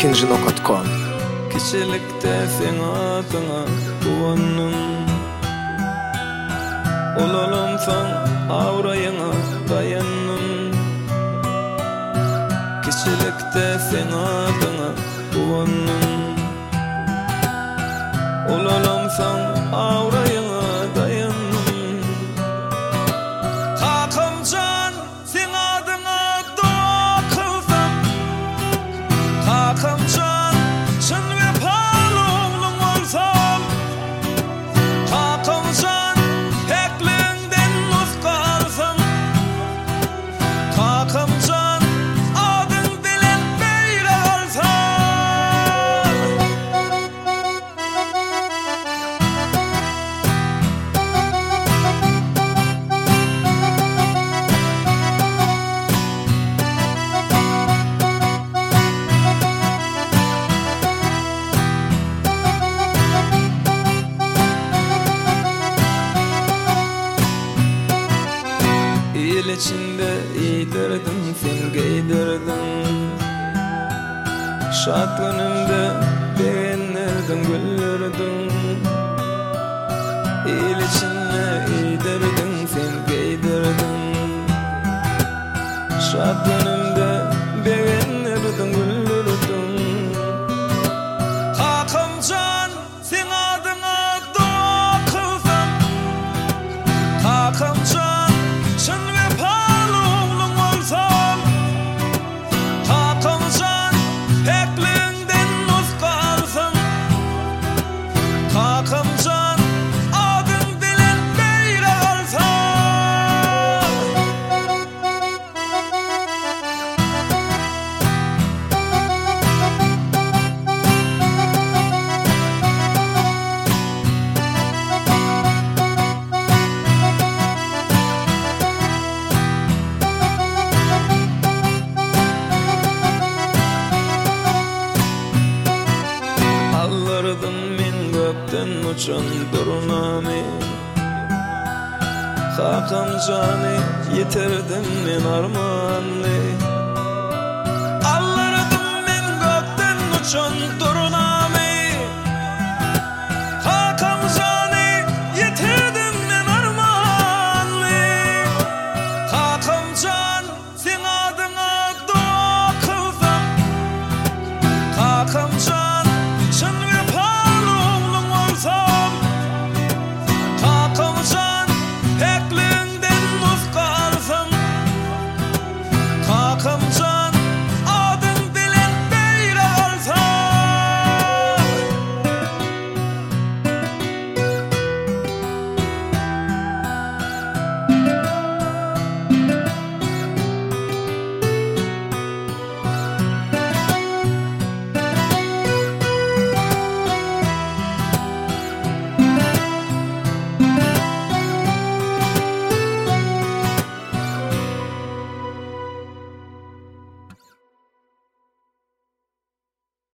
ikinci.com. Kişilikte sen adına duvanın, olalımsan avrayına dayanın. Kişilikte sen adına duvanın, olalımsan avrayına dayanın. Kakımcan sen adına dua kılsam, kakımcan sen ve palumlum olsam, kakımcan heklinden nuskalsam, kakımcan adın dilen beyre alsam. İl içinde iydirdin, sen giydirdin. Şad günümde beğenirdin, güldürdün. İl içinde iydirdin, sen giydirdin. Şad günümde beğenirdin, güldürdün. Kakımcan sen adına dua kılsam, kakımcan sen ve palumlum olsam, kakımcan heklinden nuskalsam, kakımcan adın dilen beyre alsam. Alırdım men gökten uçan durnami, kakımcanı yitirdim men armanlı. Alırdım men gökten uçan durnami,